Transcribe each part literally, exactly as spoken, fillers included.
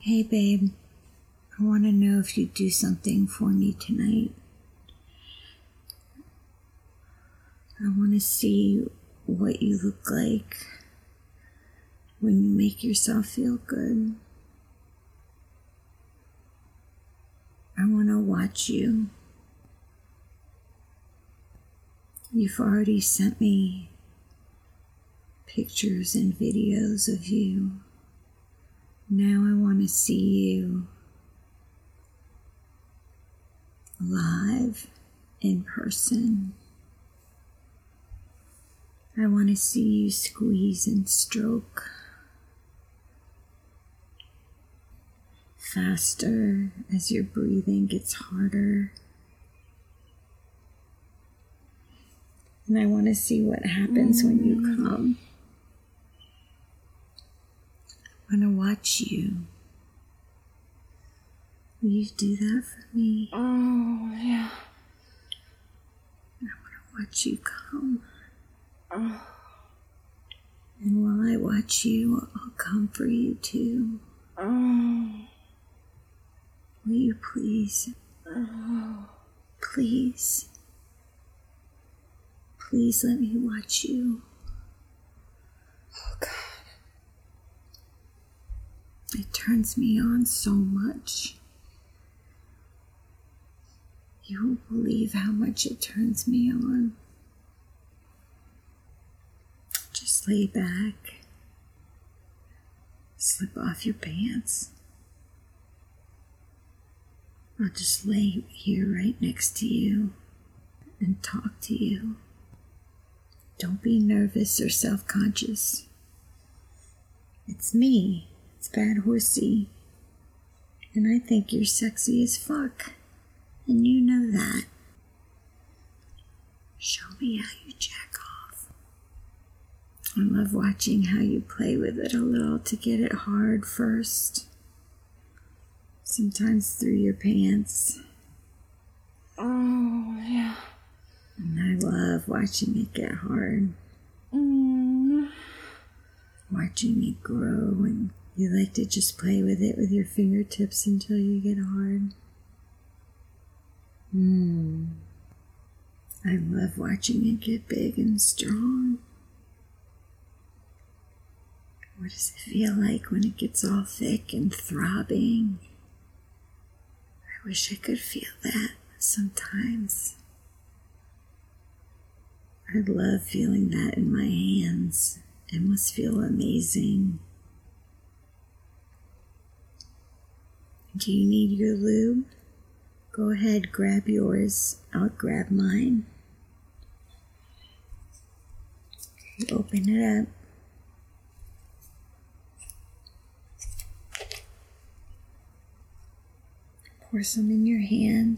Hey babe, I want to know if you'd do something for me tonight. I want to see what you look like when you make yourself feel good. I want to watch you. You've already sent me pictures and videos of you. Now I want to see you live, in person. I want to see you squeeze and stroke faster as your breathing gets harder. And I want to see what happens mm. when you come. I want to watch you. Will you do that for me? Oh, yeah. I want to watch you come. Oh. And while I watch you, I'll come for you too. Oh. Will you please? Oh. Please. Please let me watch you. Oh, God. It turns me on so much. You won't believe how much it turns me on. Just lay back. Slip off your pants. I'll just lay here right next to you and talk to you. Don't be nervous or self-conscious. It's me. It's Bad Horsey. And I think you're sexy as fuck. And you know that. Show me how you jack off. I love watching how you play with it a little to get it hard first. Sometimes through your pants. Oh, yeah. And I love watching it get hard. Mm. Watching it grow, and you like to just play with it with your fingertips until you get hard. Mmm. I love watching it get big and strong. What does it feel like when it gets all thick and throbbing? I wish I could feel that sometimes. I love feeling that in my hands. It must feel amazing. Do you need your lube? Go ahead, grab yours. I'll grab mine. Okay, open it up. Pour some in your hand.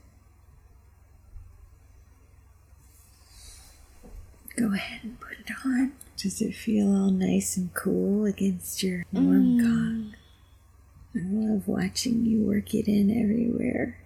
Go ahead and put it on. Does it feel all nice and cool against your warm Mm. cock? I love watching you work it in everywhere.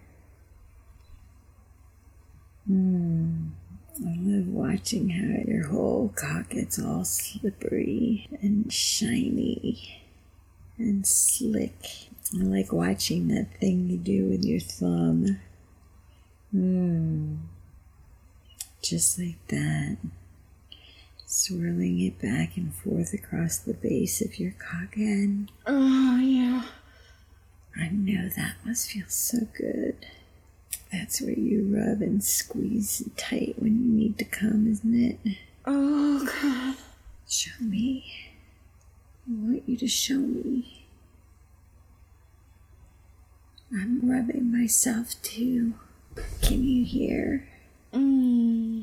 Mm. I love watching how your whole cock gets all slippery and shiny and slick. I like watching that thing you do with your thumb. Mm. Just like that. Swirling it back and forth across the base of your cockhead. Oh, yeah. I know that must feel so good. That's where you rub and squeeze tight when you need to come, isn't it? Oh, God. Show me. I want you to show me. I'm rubbing myself too. Can you hear? Mm.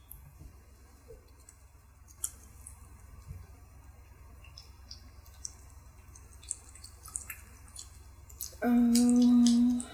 Oh.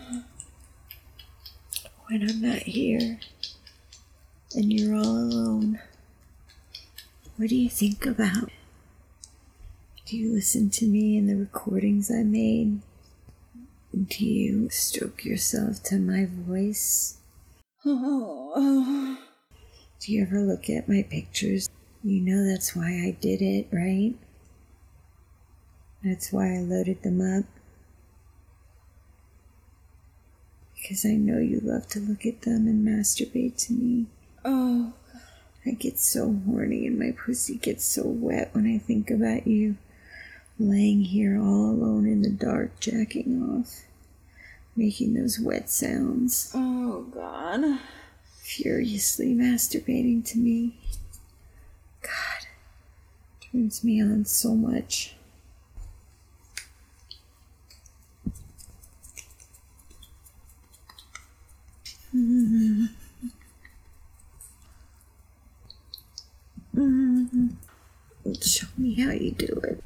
When I'm not here and you're all alone, what do you think about? Do you listen to me in the recordings I made? Do you stroke yourself to my voice? Oh. Oh. Do you ever look at my pictures? You know that's why I did it, right? That's why I loaded them up. because I know you love to look at them and masturbate to me. Oh, I get so horny and my pussy gets so wet when I think about you laying here all alone in the dark, jacking off, making those wet sounds, oh, God. furiously masturbating to me. God, turns me on so much. Mm-hmm. Mm-hmm. Show me how you do it.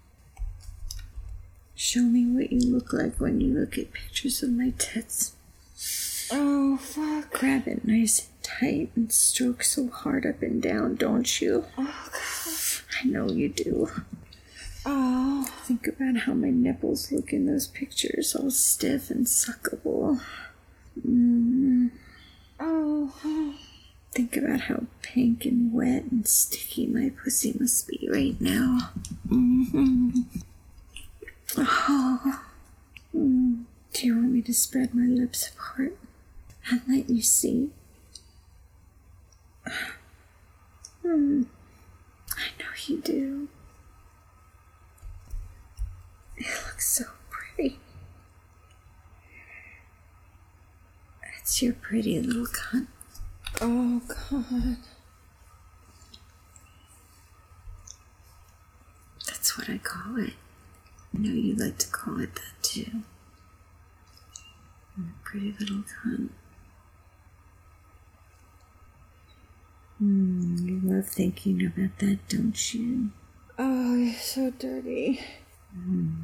Show me what you look like when you look at pictures of my tits. Oh, fuck. Grab it nice and tight and stroke so hard up and down, don't you? Oh, God. I know you do. Oh. Think about how my nipples look in those pictures, all stiff and suckable. Mm. Oh. Think about how pink and wet and sticky my pussy must be right now. Mm-hmm. Oh. Mm. Do you want me to spread my lips apart and let you see? Mm. I know you do. It looks so pretty. It's your pretty little cunt. Oh, God. That's what I call it. I know you like to call it that too. I'm a pretty little cunt. Mm, you love thinking about that, don't you? Oh, you're so dirty. Mm.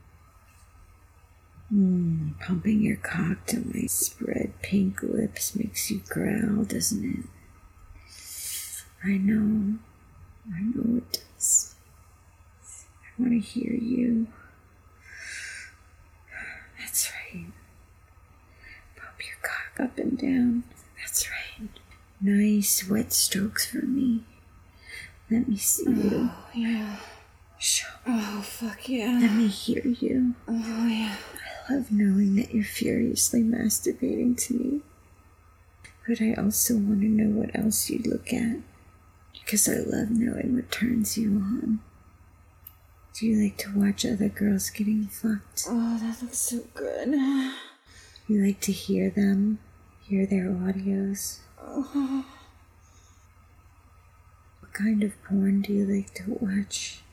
Mm, pumping your cock to my spread pink lips makes you growl, doesn't it? I know. I know it does. I want to hear you. That's right. Pump your cock up and down. That's right. Nice wet strokes for me. Let me see you. Oh, yeah. Show. Oh, fuck yeah. Let me hear you. Oh, yeah. I love knowing that you're furiously masturbating to me. But I also want to know what else you look at. Because I love knowing what turns you on. Do you like to watch other girls getting fucked? Oh, that looks so good. You like to hear them? Hear their audios? Oh. What kind of porn do you like to watch?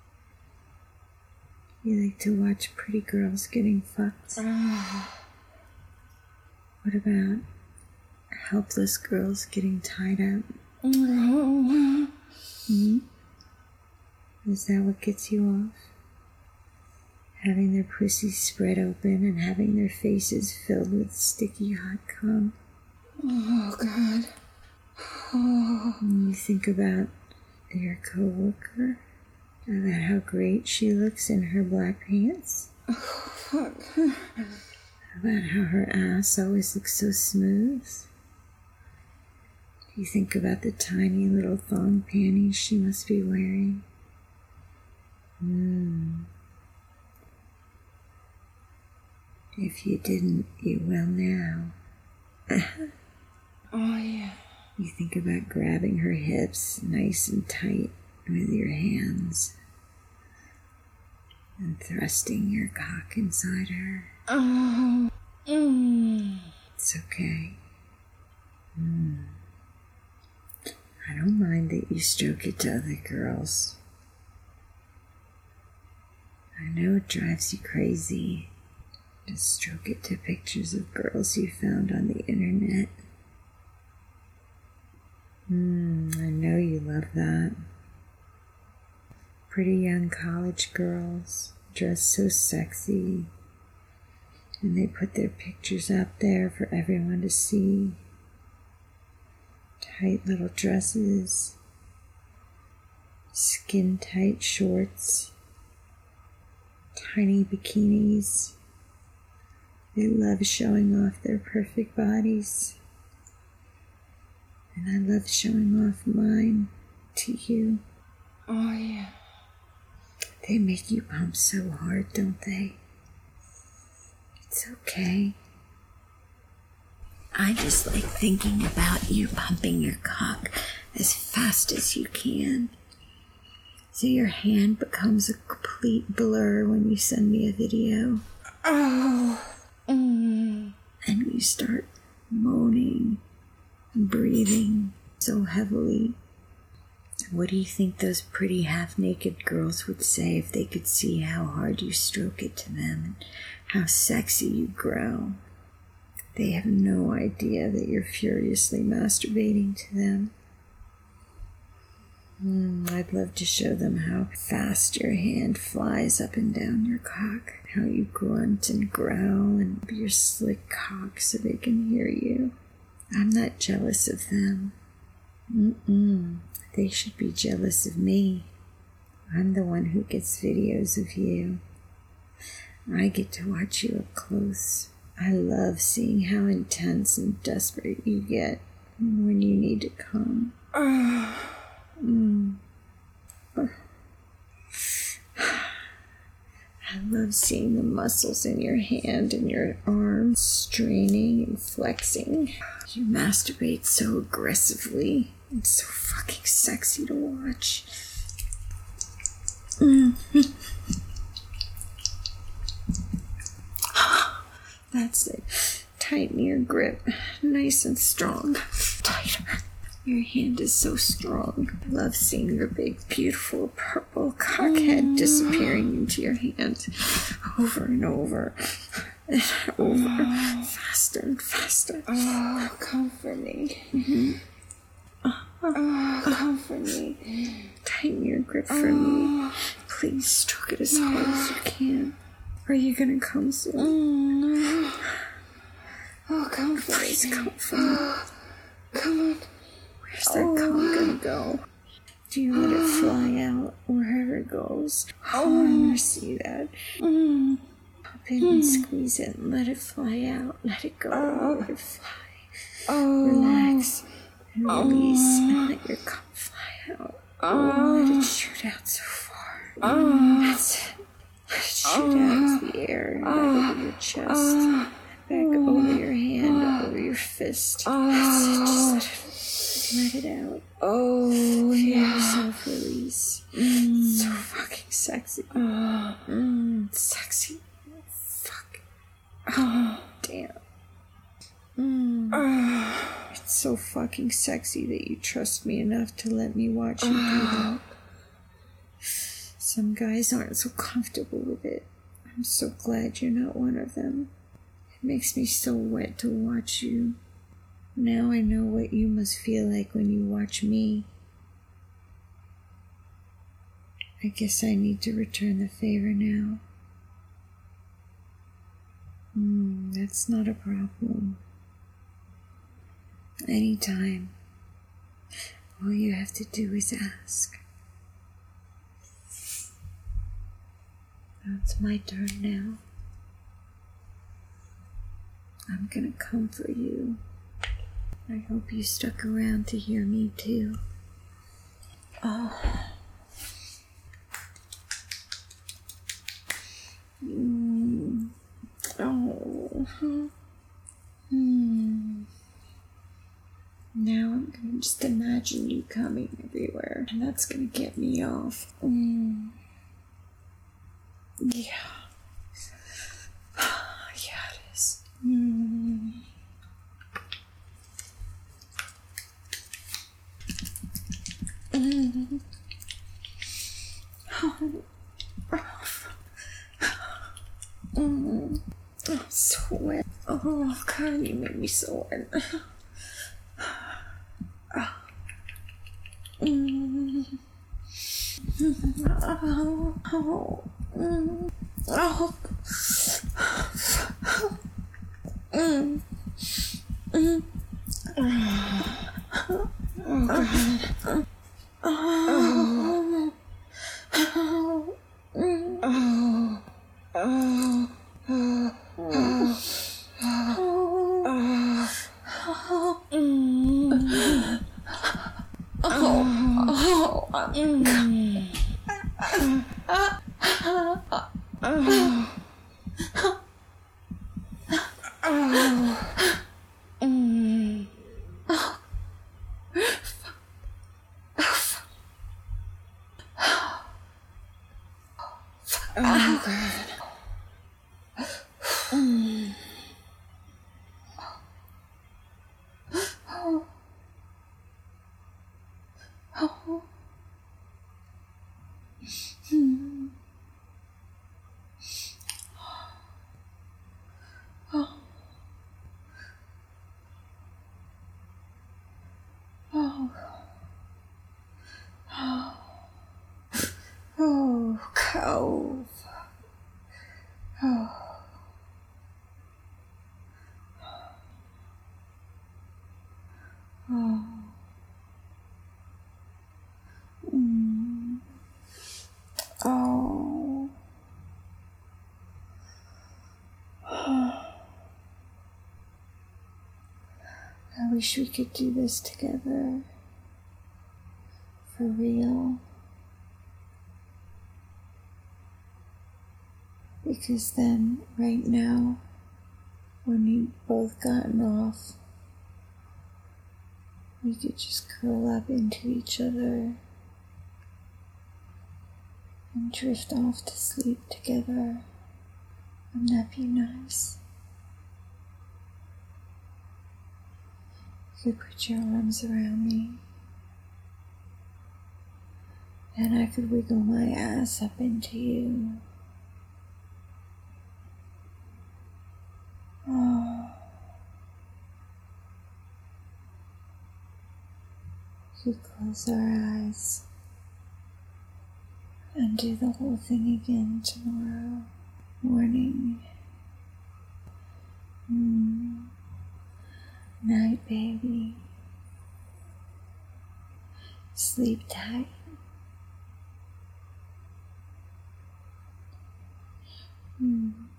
You like to watch pretty girls getting fucked? Oh. What about helpless girls getting tied up? Oh. Hmm? Is that what gets you off? Having their pussies spread open and having their faces filled with sticky hot cum? Oh, God. Oh. And you think about your coworker? About how great she looks in her black pants? Oh, fuck. About how her ass always looks so smooth? Do you think about the tiny little thong panties she must be wearing? Hmm. If you didn't, you will now. Oh, yeah. You think about grabbing her hips nice and tight with your hands and thrusting your cock inside her. Oh. Mm. It's okay. Mm. I don't mind that you stroke it to other girls. I know it drives you crazy to stroke it to pictures of girls you found on the internet. Hmm, I know you love that. Pretty young college girls dressed so sexy, and they put their pictures up there for everyone to see. Tight little dresses, skin-tight shorts, tiny bikinis. They love showing off their perfect bodies. And I love showing off mine to you. Oh, yeah. They make you pump so hard, don't they? It's okay. I just like thinking about you pumping your cock as fast as you can. So your hand becomes a complete blur when you send me a video. Oh. Mm. And you start moaning and breathing so heavily. What do you think those pretty half-naked girls would say if they could see how hard you stroke it to them and how sexy you grow? They have no idea that you're furiously masturbating to them. Mm, I'd love to show them how fast your hand flies up and down your cock, how you grunt and growl and your slick cock so they can hear you. I'm not jealous of them. Mm-mm. They should be jealous of me. I'm the one who gets videos of you. I get to watch you up close. I love seeing how intense and desperate you get when you need to come. Mm. I love seeing the muscles in your hand and your arm straining and flexing. You masturbate so aggressively. It's so fucking sexy to watch. Mm. That's it. Tighten your grip. Nice and strong. Tighter. Your hand is so strong. I love seeing your big, beautiful purple cockhead disappearing into your hand over and over and over. Faster and faster. Oh, comfort me. Mm-hmm. Oh, comfort me. Tighten your grip for me. Please stroke it as hard as you can. Are you gonna come soon? Oh, comfort Please me. come for me. Come on. Where's that cum gonna go? Do you let it fly out wherever it goes? Oh, I want to see that. Mm. Pop it and squeeze it and let it fly out. Let it go. Oh. Let it fly. Oh. Relax and release and let your cum fly out. Oh, let it shoot out so far. Oh. That's it. Let it shoot out into the air and back over your chest. Back over your hand, over your fist. That's it. Just let it Let it out. Oh, Feel yeah. yourself release. Mm. So fucking sexy. Oh. Mm, sexy. Fuck. Oh. Damn. Mm. Oh. It's so fucking sexy that you trust me enough to let me watch you do that. Some guys aren't so comfortable with it. I'm so glad you're not one of them. It makes me so wet to watch you. Now I know what you must feel like when you watch me. I guess I need to return the favor now. Hmm, that's not a problem. Anytime. All you have to do is ask. Now it's my turn now. I'm gonna come for you. I hope you stuck around to hear me too. Oh. Mm. Oh. Hmm. Now I'm gonna just imagine you coming everywhere, and that's gonna get me off. Mm. Yeah. Yeah, it is. Mm. Mm. Oh. Mm. Oh, so wet. Oh, God, you made me so wet. Oh. Mm. Oh. Oh. Mm. Oh. Mm. Mm. Oh, God. Oh. Oh. Oh. Mm. Oh. Oh. Oh. Oh. Oh. Mm. Oh. Oh. Mm. Oh. Oh. Mm. Oh, God. Mm. Oh. Oh. Hmm. Oh. Oh. Oh. Oh, Cove. Oh. Oh. Mm. Oh. I wish we could do this together. For real. Because then, right now, when we've both gotten off, we could just curl up into each other and drift off to sleep together. Wouldn't that be nice? You could put your arms around me, and I could wiggle my ass up into you. Oh. We could close our eyes and do the whole thing again tomorrow morning. Mm. Night, baby. Sleep tight. Mm.